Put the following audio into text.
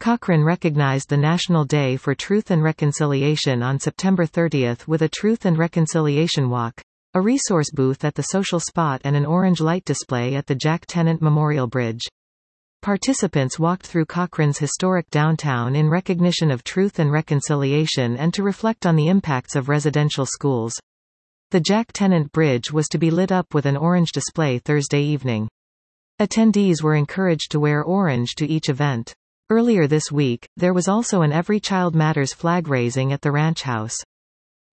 Cochrane recognized the National Day for Truth and Reconciliation on September 30 with a Truth and Reconciliation Walk, a resource booth at the Social Spot and an orange light display at the Jack Tennant Memorial Bridge. Participants walked through Cochrane's historic downtown in recognition of truth and reconciliation and to reflect on the impacts of residential schools. The Jack Tennant Bridge was to be lit up with an orange display Thursday evening. Attendees were encouraged to wear orange to each event. Earlier this week, there was also an Every Child Matters flag raising at the Ranch House.